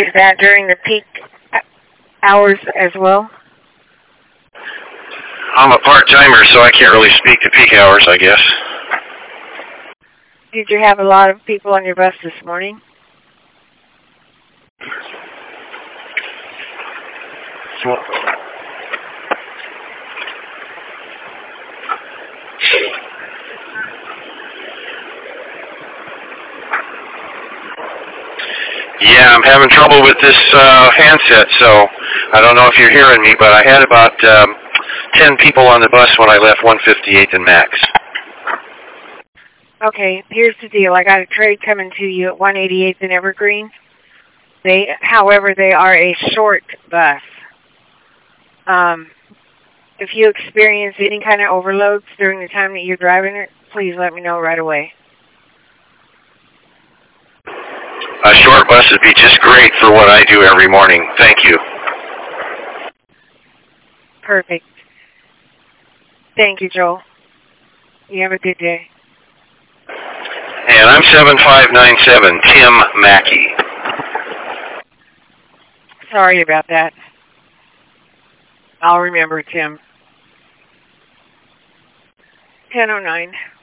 Is that during the peak hours as well? I'm a part-timer, so I can't really speak to peak hours, I guess. Did you have a lot of people on your bus this morning? Yeah, I'm having trouble with this handset, so I don't know if you're hearing me, but I had about 10 people on the bus when I left 158th and Max. Okay, here's the deal. I got a trade coming to you at 188th and Evergreen. However, they are a short bus. If you experience any kind of overloads during the time that you're driving it, please let me know right away. A short bus would be just great for what I do every morning. Thank you. Perfect. Thank you, Joel. You have a good day. And I'm 7597, Tim Mackey. Sorry about that. I'll remember, Tim. 10:09.